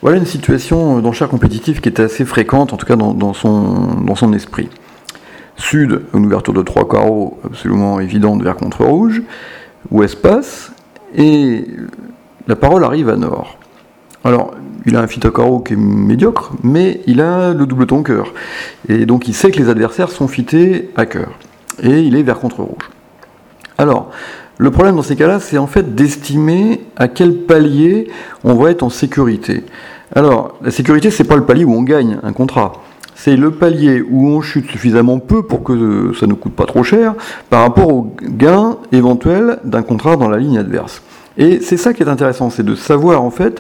Voilà une situation d'enchère compétitive qui était assez fréquente, en tout cas dans son esprit. Sud, une ouverture de 3 carreaux absolument évidente vers contre rouge, ouest passe, et la parole arrive à nord. Alors, il a un fit à carreau qui est médiocre, mais il a le double ton cœur. Et donc il sait que les adversaires sont fités à cœur. Et il est vers contre rouge. Alors, le problème dans ces cas-là, c'est en fait d'estimer à quel palier on va être en sécurité. Alors, la sécurité, c'est pas le palier où on gagne un contrat. C'est le palier où on chute suffisamment peu pour que ça ne coûte pas trop cher par rapport au gain éventuel d'un contrat dans la ligne adverse. Et c'est ça qui est intéressant, c'est de savoir en fait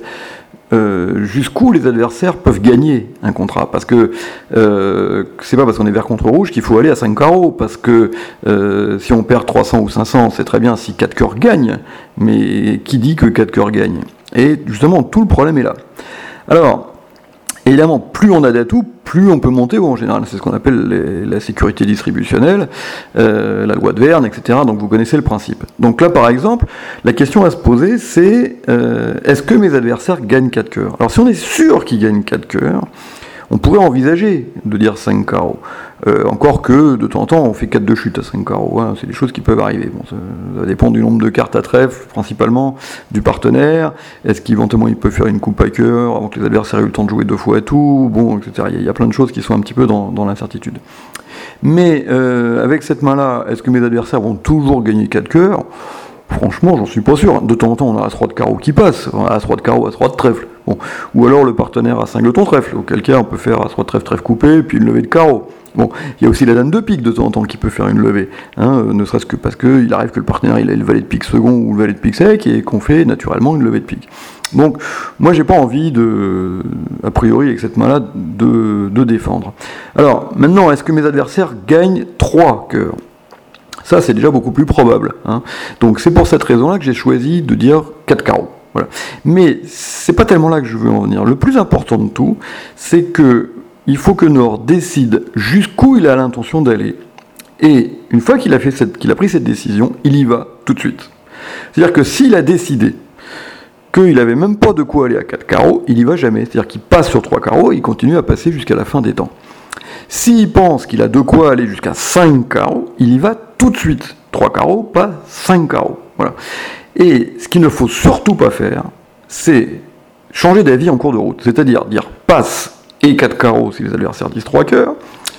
jusqu'où les adversaires peuvent gagner un contrat. Parce que c'est pas parce qu'on est vert contre rouge qu'il faut aller à 5 carreaux. Parce que si on perd 300 ou 500, c'est très bien si 4 cœurs gagnent. Mais qui dit que 4 cœurs gagnent ? Et justement, tout le problème est là. Alors, évidemment, plus on a d'atouts, plus on peut monter haut en général. C'est ce qu'on appelle la sécurité distributionnelle, la loi de Verne, etc. Donc vous connaissez le principe. Donc là, par exemple, la question à se poser, c'est est-ce que mes adversaires gagnent 4 cœurs ? Alors si on est sûr qu'ils gagnent 4 cœurs, on pourrait envisager de dire 5 carreaux. Encore que, de temps en temps, on fait 4 de chute à 5 carreaux. Hein, c'est des choses qui peuvent arriver. Bon, ça dépend du nombre de cartes à trèfle, principalement, du partenaire. Est-ce qu'éventuellement il peut faire une coupe à cœur avant que les adversaires aient eu le temps de jouer 2 fois à tout, bon, etc. Il y a plein de choses qui sont un petit peu dans l'incertitude. Mais avec cette main-là, est-ce que mes adversaires vont toujours gagner 4 cœurs ? Franchement, j'en suis pas sûr. De temps en temps, on a As-Roi de carreau qui passe. On a As-Roi de carreau, As-Roi de trèfle. Bon. Ou alors le partenaire a 5 de ton trèfle. Auquel cas, on peut faire As-Roi de trèfle, trèfle coupé, puis une levée de carreau. Bon, il y a aussi la dame de pique de temps en temps qui peut faire une levée, ne serait-ce que parce qu'il arrive que le partenaire il ait le valet de pique second ou le valet de pique sec et qu'on fait naturellement une levée de pique. Donc, moi j'ai pas envie a priori avec cette main-là, de défendre. Alors, maintenant, est-ce que mes adversaires gagnent 3 cœurs ? Ça, c'est déjà beaucoup plus probable. Donc, c'est pour cette raison-là que j'ai choisi de dire 4 carreaux. Voilà. Mais c'est pas tellement là que je veux en venir. Le plus important de tout, c'est que il faut que Nord décide jusqu'où il a l'intention d'aller. Et une fois qu'il a pris cette décision, il y va tout de suite. C'est-à-dire que s'il a décidé qu'il n'avait même pas de quoi aller à 4 carreaux, il y va jamais. C'est-à-dire qu'il passe sur 3 carreaux et il continue à passer jusqu'à la fin des temps. S'il pense qu'il a de quoi aller jusqu'à 5 carreaux, il y va tout de suite. 3 carreaux, pas 5 carreaux. Voilà. Et ce qu'il ne faut surtout pas faire, c'est changer d'avis en cours de route. C'est-à-dire dire passe et 4 carreaux si les adversaires disent 3 cœurs,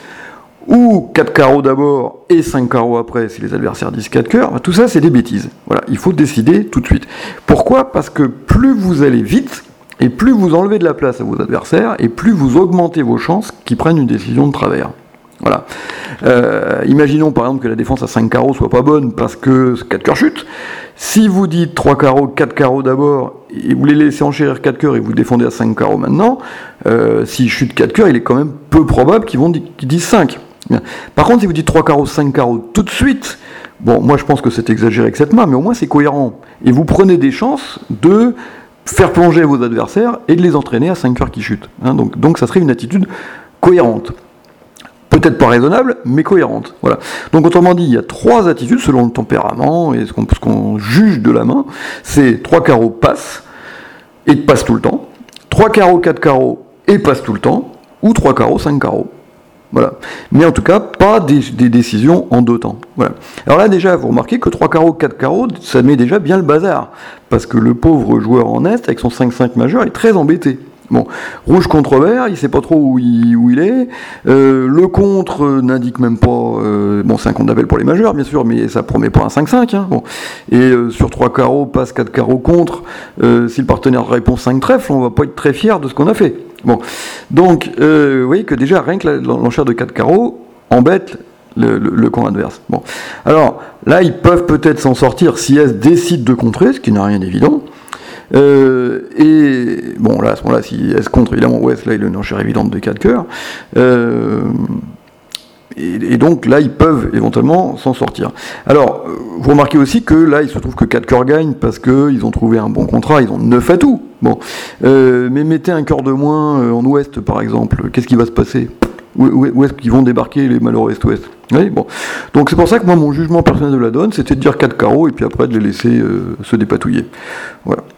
ou 4 carreaux d'abord et 5 carreaux après si les adversaires disent 4 cœurs, tout ça c'est des bêtises. Voilà, il faut décider tout de suite. Pourquoi ? Parce que plus vous allez vite, et plus vous enlevez de la place à vos adversaires, et plus vous augmentez vos chances qu'ils prennent une décision de travers. Voilà. Imaginons par exemple que la défense à 5 carreaux soit pas bonne parce que 4 cœurs chute. Si vous dites 3 carreaux, 4 carreaux d'abord, et vous les laissez enchérir 4 cœurs et vous défendez à 5 carreaux maintenant, s'ils chutent 4 cœurs, il est quand même peu probable qu'ils disent 5. Bien. Par contre, si vous dites 3 carreaux, 5 carreaux tout de suite, bon, moi je pense que c'est exagéré avec cette main, mais au moins c'est cohérent. Et vous prenez des chances de faire plonger vos adversaires et de les entraîner à 5 cœurs qui chutent. Donc ça serait une attitude cohérente. Peut-être pas raisonnable, mais cohérente. Voilà. Donc autrement dit, il y a 3 attitudes selon le tempérament et ce qu'on juge de la main. C'est 3 carreaux passe et passe tout le temps, 3 carreaux, 4 carreaux et passe tout le temps, ou 3 carreaux, 5 carreaux. Voilà. Mais en tout cas, pas des décisions en 2 temps. Voilà. Alors là déjà, vous remarquez que 3 carreaux, 4 carreaux, ça met déjà bien le bazar. Parce que le pauvre joueur en Est, avec son 5-5 majeur, est très embêté. Bon, rouge contre vert, il sait pas trop où il est. Le contre n'indique même pas. Bon, c'est un compte d'appel pour les majeurs, bien sûr, mais ça promet pas un 5-5. Bon. Et sur 3 carreaux, passe 4 carreaux contre. Si le partenaire répond 5 trèfles, on va pas être très fier de ce qu'on a fait. Bon, donc vous voyez que déjà rien que l'enchère de 4 carreaux embête le camp adverse. Bon, alors là, ils peuvent peut-être s'en sortir si S décide de contrer, ce qui n'a rien d'évident. Et bon, là, à ce moment-là, si S contre, évidemment, Ouest, là, il a une enchère évidente de 4 cœurs. Et donc, là, ils peuvent éventuellement s'en sortir. Alors, vous remarquez aussi que là, il se trouve que 4 cœurs gagnent parce qu'ils ont trouvé un bon contrat, ils ont 9 atouts. Bon. Mais mettez un cœur de moins en Ouest, par exemple, qu'est-ce qui va se passer ? Où est-ce qu'ils vont débarquer les malheureux Est-Ouest ? Oui, bon. Donc c'est pour ça que moi, mon jugement personnel de la donne, c'était de dire 4 carreaux et puis après de les laisser se dépatouiller. Voilà.